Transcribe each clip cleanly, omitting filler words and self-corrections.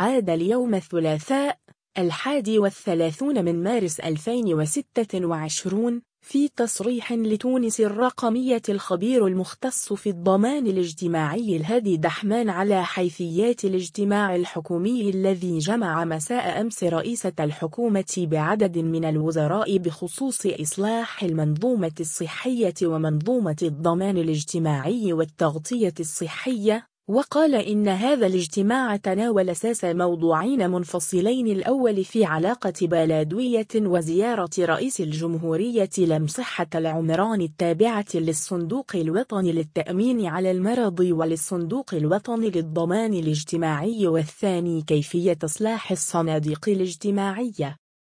عاد اليوم الثلاثاء 31 من مارس 2026. في تصريح لتونس الرقمية، الخبير المختص في الضمان الاجتماعي الهادي دحمان على حيثيات الاجتماع الحكومي الذي جمع مساء أمس رئيسة الحكومة بعدد من الوزراء بخصوص إصلاح المنظومة الصحية ومنظومة الضمان الاجتماعي والتغطية الصحية، وقال إن هذا الاجتماع تناول أساس موضوعين منفصلين: الأول في علاقة بلدوية وزيارة رئيس الجمهورية لمصحة العمران التابعة للصندوق الوطني للتأمين على المرض وللصندوق الوطني للضمان الاجتماعي، والثاني كيفية إصلاح الصناديق الاجتماعية.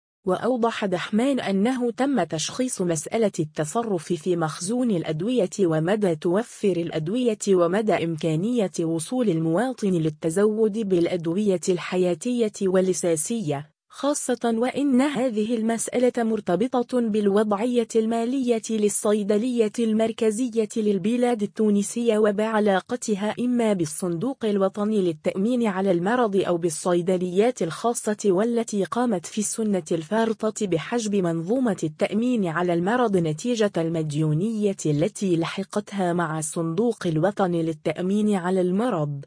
وأوضح دحمان أنه تم تشخيص مسألة التصرف في مخزون الأدوية ومدى توفر الأدوية ومدى إمكانية وصول المواطن للتزود بالأدوية الحياتية والأساسية، خاصة وإن هذه المسألة مرتبطة بالوضعية المالية للصيدلية المركزية للبلاد التونسية وبعلاقتها إما بالصندوق الوطني للتأمين على المرض أو بالصيدليات الخاصة، والتي قامت في السنة الفارطة بحجب منظومة التأمين على المرض نتيجة المديونية التي لحقتها مع الصندوق الوطني للتأمين على المرض.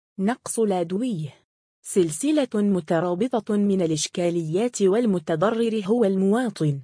نقص الأدوية سلسلة مترابطة من الإشكاليات، والمتضرر هو المواطن.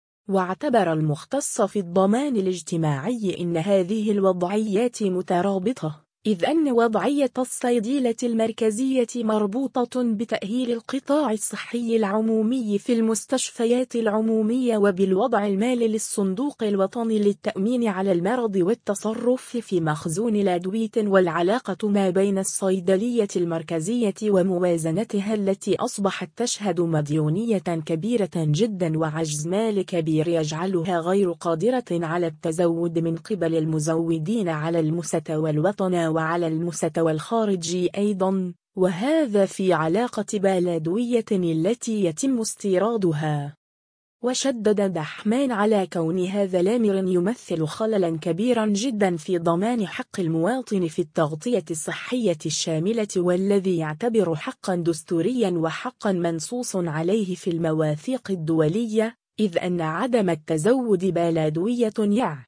واعتبر المختص في الضمان الاجتماعي إن هذه الوضعيات مترابطة، إذ أن وضعية الصيدلة المركزية مربوطة بتأهيل القطاع الصحي العمومي في المستشفيات العمومية وبالوضع المالي للصندوق الوطني للتأمين على المرض والتصرف في مخزون الأدوية، والعلاقة ما بين الصيدلية المركزية وموازنتها التي أصبحت تشهد مديونية كبيرة جدا وعجز مالي كبير يجعلها غير قادرة على التزود من قبل المزودين على المستوى الوطني وعلى المستوى الخارجي أيضا، وهذا في علاقة بالأدوية التي يتم استيرادها. وشدد دحمان على كون هذا الأمر يمثل خللا كبيرا جدا في ضمان حق المواطن في التغطية الصحية الشاملة، والذي يعتبر حقا دستوريا وحقا منصوص عليه في المواثيق الدولية، إذ أن عدم التزود بالأدوية